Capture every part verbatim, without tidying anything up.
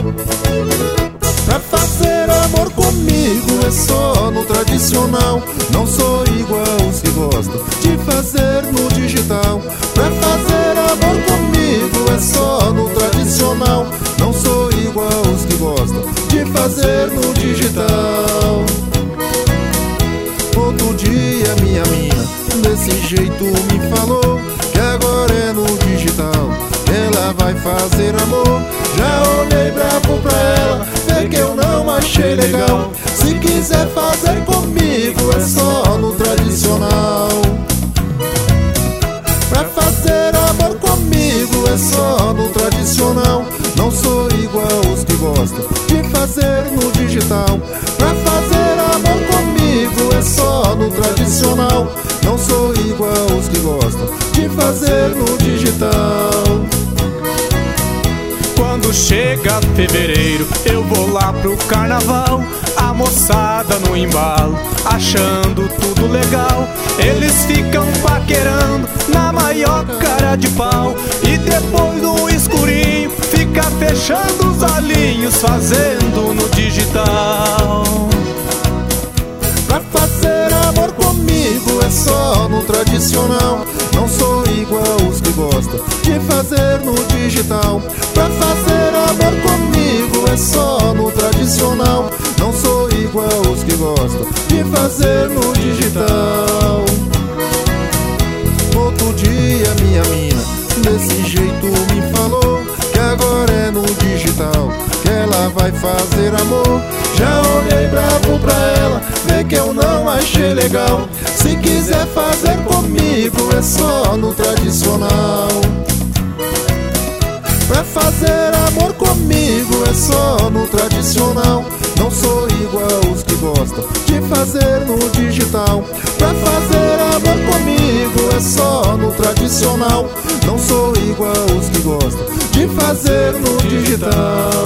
Pra fazer amor comigo é só no tradicional. Não sou igual aos que gostam de fazer no digital. Pra fazer amor comigo é só no tradicional. Não sou igual aos que gostam de fazer no digital. Outro dia minha mina desse jeito me falou que agora é no digital ela vai fazer amor. Já olhei bravo pra ela, vê que eu não achei legal. Se quiser fazer comigo é só no tradicional. Pra fazer amor comigo é só no tradicional. Não sou igual aos que gostam de fazer no digital. Pra fazer amor comigo é só no tradicional. Não sou igual aos que gostam de fazer no digital. Quando chega fevereiro eu vou lá pro carnaval. A moçada no embalo, achando tudo legal. Eles ficam paquerando na maior cara de pau. E depois no escurinho fica fechando os olhinhos, fazendo no digital. Pra fazer amor comigo é só no tradicional. Não sou igual aos que gostam de fazer no digital. Pra fazer amor comigo é só no tradicional. Não sou igual aos que gostam de fazer no digital. Outro dia minha mina desse jeito me falou que agora é no digital que ela vai fazer amor. Já olhei bravo pra ela, vê que eu não achei legal. Se quiser fazer comigo é só no tradicional. Pra fazer amor comigo é só no tradicional. Não sou igual aos que gostam de fazer no digital. Pra fazer amor comigo é só no tradicional. Não sou igual aos que gostam de fazer no digital.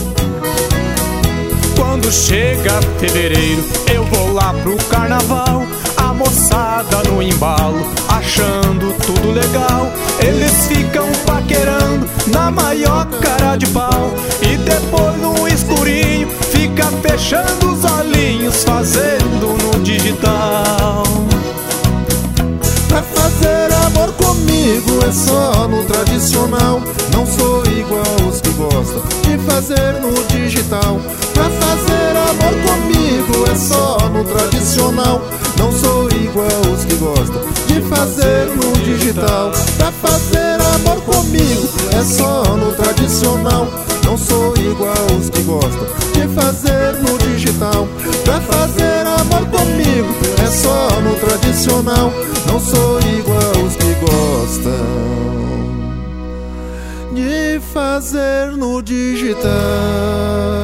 Quando chega fevereiro eu vou lá pro carnaval. A moçada no embalo, achando tudo legal. Eles ficam paquerando na maior cara de pau. E depois no escurinho fica fechando os olhinhos, fazendo no digital. Pra fazer amor comigo é só no tradicional. Não sou igual aos que gostam de fazer no digital. Pra fazer amor comigo é só no tradicional. Não sou igual aos que gostam de fazer no digital. Pra fazer amor comigo é só no tradicional. Não sou igual aos que gostam de fazer no digital. Pra fazer amor comigo é só no tradicional. Não sou igual aos que gostam de fazer no digital.